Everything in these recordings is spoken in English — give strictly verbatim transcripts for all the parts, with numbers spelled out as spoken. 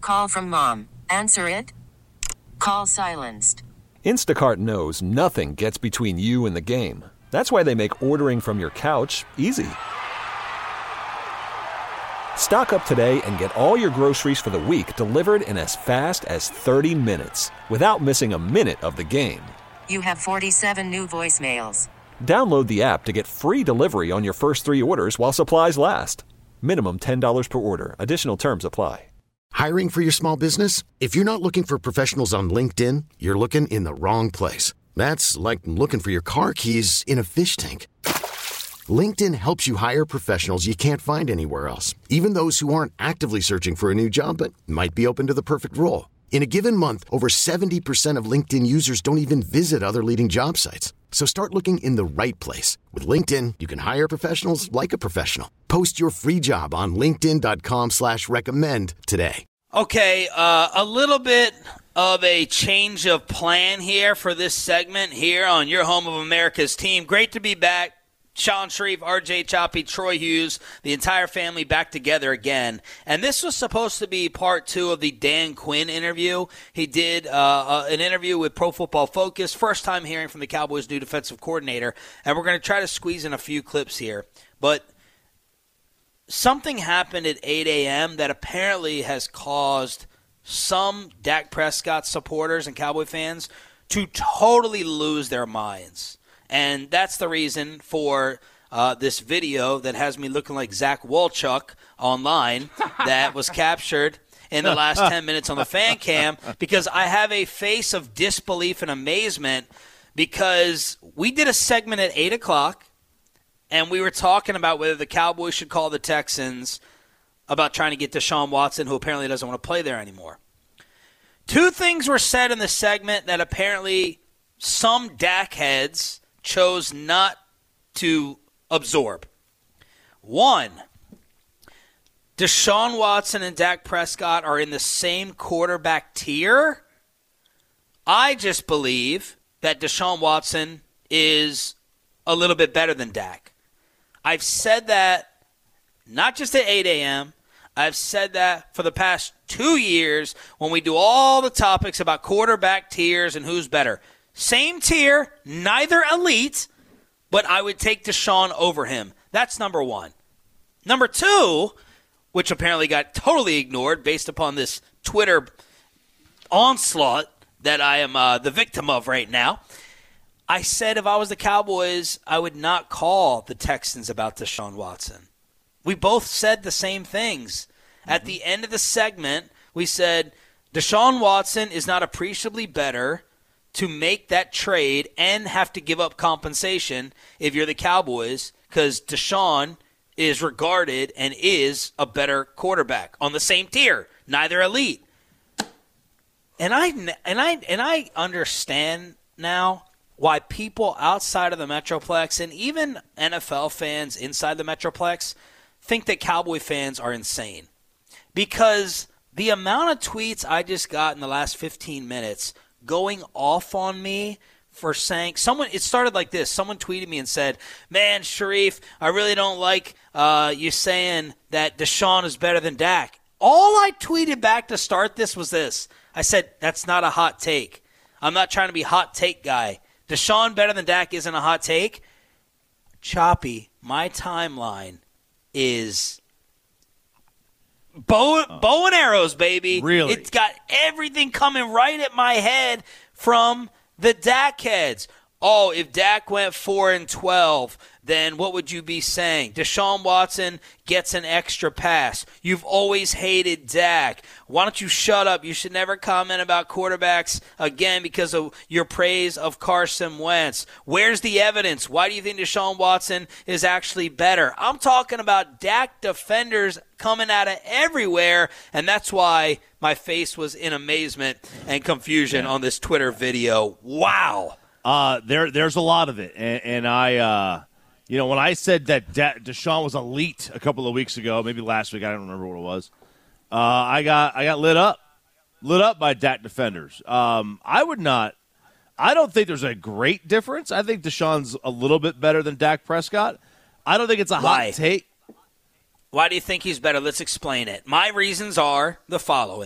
Call from mom. Answer it. Call silenced. Instacart knows nothing gets between you and the game. That's why they make ordering from your couch easy. Stock up today and get all your groceries for the week delivered in as fast as thirty minutes without missing a minute of the game. You have forty-seven new voicemails. Download the app to get free delivery on your first three orders while supplies last. Minimum ten dollars per order. Additional terms apply. Hiring for your small business? If you're not looking for professionals on LinkedIn, you're looking in the wrong place. That's like looking for your car keys in a fish tank. LinkedIn helps you hire professionals you can't find anywhere else, even those who aren't actively searching for a new job but might be open to the perfect role. In a given month, over seventy percent of LinkedIn users don't even visit other leading job sites. So start looking in the right place. With LinkedIn, you can hire professionals like a professional. Post your free job on linkedin.com slash recommend today. Okay, uh, a little bit of a change of plan here for this segment here on Your Home of America's Team. Great to be back. Shan Shariff, R J Choppy, Troy Hughes, the entire family back together again. And this was supposed to be part two of the Dan Quinn interview. He did uh, uh, an interview with Pro Football Focus, first time hearing from the Cowboys' new defensive coordinator. And we're going to try to squeeze in a few clips here. But something happened at eight a.m. that apparently has caused some Dak Prescott supporters and Cowboy fans to totally lose their minds. And that's the reason for uh, this video that has me looking like Zach Walchuk online that was captured in the last ten minutes on the fan cam, because I have a face of disbelief and amazement because we did a segment at eight o'clock and we were talking about whether the Cowboys should call the Texans about trying to get Deshaun Watson, who apparently doesn't want to play there anymore. Two things were said in the segment that apparently some Dak heads chose not to absorb. One, Deshaun Watson and Dak Prescott are in the same quarterback tier. I just believe that Deshaun Watson is a little bit better than Dak. I've said that not just at eight a.m., I've said that for the past two years when we do all the topics about quarterback tiers and who's better. Same tier, neither elite, but I would take Deshaun over him. That's number one. Number two, which apparently got totally ignored based upon this Twitter onslaught that I am uh, the victim of right now. I said if I was the Cowboys, I would not call the Texans about Deshaun Watson. We both said the same things. Mm-hmm. At the end of the segment, we said Deshaun Watson is not appreciably better to make that trade and have to give up compensation if you're the Cowboys, because Deshaun is regarded and is a better quarterback on the same tier, neither elite. And I and I and I understand now why people outside of the Metroplex and even N F L fans inside the Metroplex think that Cowboy fans are insane. Because the amount of tweets I just got in the last fifteen minutes going off on me for saying someone, it started like this. Someone tweeted me and said, man, Shariff, I really don't like uh, you saying that Deshaun is better than Dak. All I tweeted back to start this was this. I said, that's not a hot take. I'm not trying to be hot take guy. Deshaun better than Dak isn't a hot take. Choppy, my timeline is bow, oh. bow and arrows, baby. Really? It's got everything coming right at my head from the Dak heads. Oh, if Dak went four and twelve, then what would you be saying? Deshaun Watson gets an extra pass. You've always hated Dak. Why don't you shut up? You should never comment about quarterbacks again because of your praise of Carson Wentz. Where's the evidence? Why do you think Deshaun Watson is actually better? I'm talking about Dak defenders coming out of everywhere, and that's why my face was in amazement and confusion yeah. on this Twitter video. Wow. Uh, there, there's a lot of it, and, and I, uh, you know, when I said that De- Deshaun was elite a couple of weeks ago, maybe last week, I don't remember what it was. Uh, I got, I got lit up, lit up by Dak defenders. Um, I would not, I don't think there's a great difference. I think Deshaun's a little bit better than Dak Prescott. I don't think it's a Why? hot take. Why do you think he's better? Let's explain it. My reasons are the following.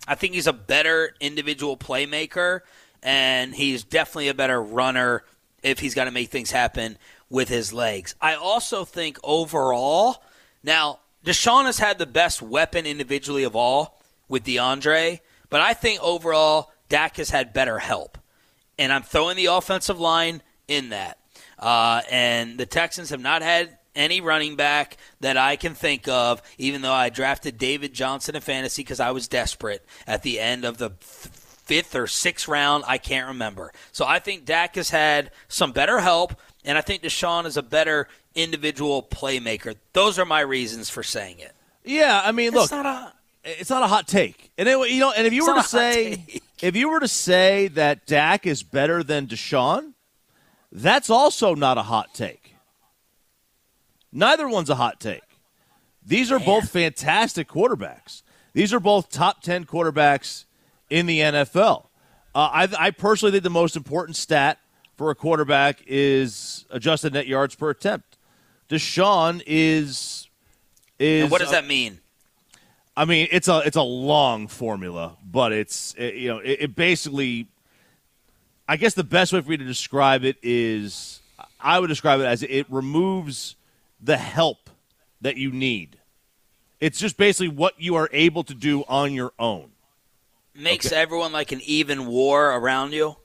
I think he's a better individual playmaker, and he's definitely a better runner if he's got to make things happen with his legs. I also think overall, now Deshaun has had the best weapon individually of all with DeAndre, but I think overall Dak has had better help. And I'm throwing the offensive line in that. Uh, and the Texans have not had any running back that I can think of, even though I drafted David Johnson in fantasy because I was desperate at the end of the fifth or sixth round. I can't remember. So I think Dak has had some better help, and I think Deshaun is a better individual playmaker. Those are my reasons for saying it. Yeah, I mean, it's look, not a, it's not a hot take. And it, you know, and if you were to say, if you were to say that Dak is better than Deshaun, that's also not a hot take. Neither one's a hot take. These are Man. both fantastic quarterbacks. These are both top ten quarterbacks in the N F L. Uh, I, I personally think the most important stat for a quarterback is adjusted net yards per attempt. Deshaun is is. And what does uh, that mean? I mean, it's a it's a long formula, but it's it, you know it, it basically. I guess the best way for me to describe it is, I would describe it as it removes the help that you need. It's just basically what you are able to do on your own. Makes okay. everyone like an even war around you?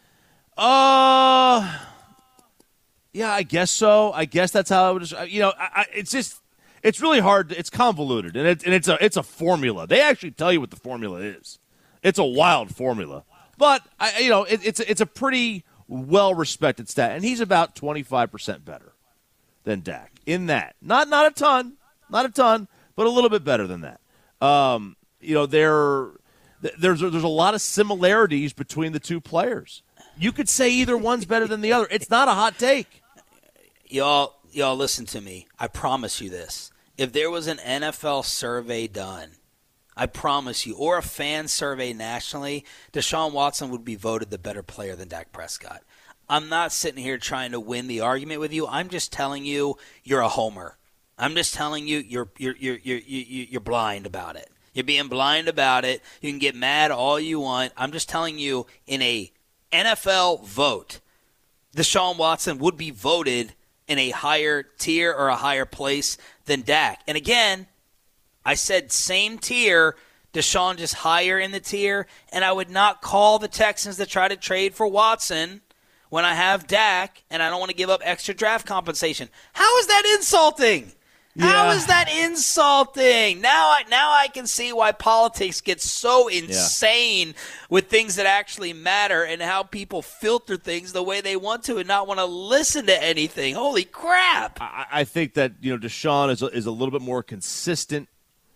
Uh, yeah, I guess so. I guess that's how I would describe. You know, I, I, it's just, it's really hard. It's convoluted, and, it, and it's a it's a formula. They actually tell you what the formula is. It's a wild formula. But, I, you know, it, it's, it's a pretty well-respected stat, and he's about twenty-five percent better than Dak in that. Not not a ton, not a ton, but a little bit better than that. Um, you know, there, there's, there's a lot of similarities between the two players. You could say either one's better than the other. It's not a hot take. Y'all, y'all listen to me. I promise you this. If there was an N F L survey done, I promise you, or a fan survey nationally, Deshaun Watson would be voted the better player than Dak Prescott. I'm not sitting here trying to win the argument with you. I'm just telling you you're a homer. I'm just telling you you're you're you're you're you're blind about it. You're being blind about it. You can get mad all you want. I'm just telling you, in a N F L vote, Deshaun Watson would be voted in a higher tier or a higher place than Dak. And again, I said same tier, Deshaun just higher in the tier, and I would not call the Texans to try to trade for Watson when I have Dak and I don't want to give up extra draft compensation. How is that insulting? Yeah. How is that insulting? Now I now I can see why politics gets so insane yeah. with things that actually matter and how people filter things the way they want to and not want to listen to anything. Holy crap. I, I think that, you know, Deshaun is a, is a little bit more consistent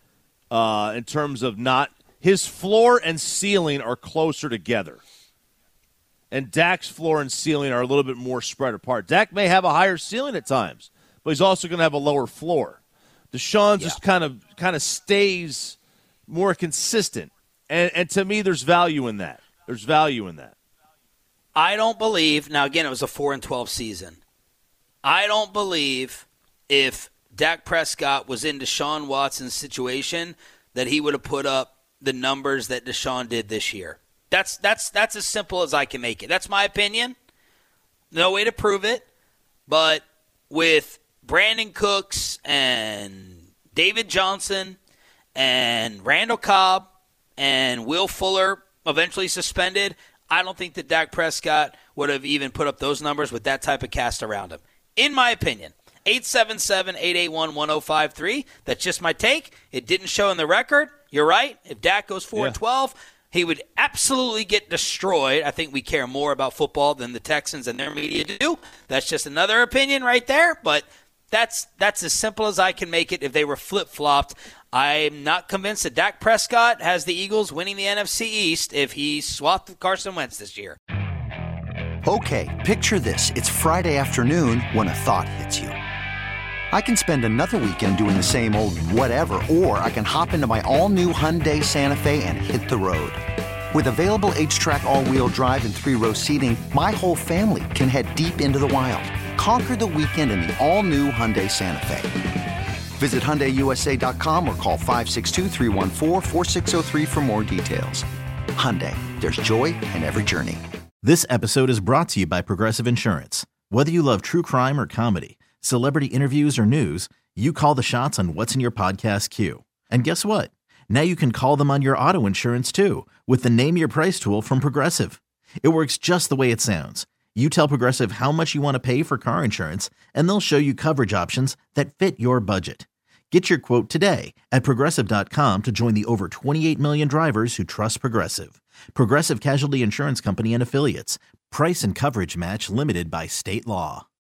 uh, in terms of not – his floor and ceiling are closer together. And Dak's floor and ceiling are a little bit more spread apart. Dak may have a higher ceiling at times, but he's also going to have a lower floor. Deshaun yeah. just kind of kind of stays more consistent. And, and to me, there's value in that. There's value in that. I don't believe – now, again, it was a four and twelve season. I don't believe if Dak Prescott was in Deshaun Watson's situation that he would have put up the numbers that Deshaun did this year. That's that's that's as simple as I can make it. That's my opinion. No way to prove it. But with Brandon Cooks and David Johnson and Randall Cobb and Will Fuller eventually suspended, I don't think that Dak Prescott would have even put up those numbers with that type of cast around him. In my opinion. eight seven seven, eight eight one, one oh five three. That's just my take. It didn't show in the record. You're right. If Dak goes four and twelve, he would absolutely get destroyed. I think we care more about football than the Texans and their media do. That's just another opinion right there, but that's that's as simple as I can make it if they were flip-flopped. I'm not convinced that Dak Prescott has the Eagles winning the N F C East if he swapped with Carson Wentz this year. Okay, picture this. It's Friday afternoon when a thought hits you. I can spend another weekend doing the same old whatever, or I can hop into my all-new Hyundai Santa Fe and hit the road. With available H-Track all-wheel drive and three-row seating, my whole family can head deep into the wild. Conquer the weekend in the all-new Hyundai Santa Fe. Visit Hyundai U S A dot com or call five six two, three one four, four six zero three for more details. Hyundai, there's joy in every journey. This episode is brought to you by Progressive Insurance. Whether you love true crime or comedy, celebrity interviews or news, you call the shots on what's in your podcast queue. And guess what? Now you can call them on your auto insurance too with the Name Your Price tool from Progressive. It works just the way it sounds. You tell Progressive how much you want to pay for car insurance, and they'll show you coverage options that fit your budget. Get your quote today at Progressive dot com to join the over twenty-eight million drivers who trust Progressive. Progressive Casualty Insurance Company and Affiliates. Price and coverage match limited by state law.